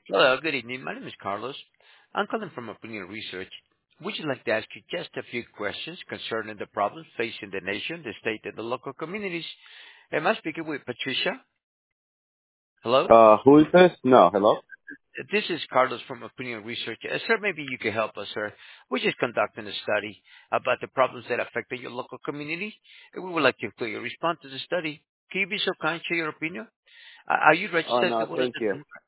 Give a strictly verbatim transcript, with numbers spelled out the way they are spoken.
Hello, good evening. My name is Carlos. I'm calling from Opinion Research. Would you like to ask you just a few questions concerning the problems facing the nation, the state, and the local communities? Am I speaking with Patricia? Hello? Uh, who is this? No, hello? This is Carlos from Opinion Research. Uh, sir, maybe you can help us, sir. We're just conducting a study about the problems that affect your local community, and we would like to include your response to the study. Can you be so kind to share your opinion? Uh, are you Oh, registered no, with us? thank you.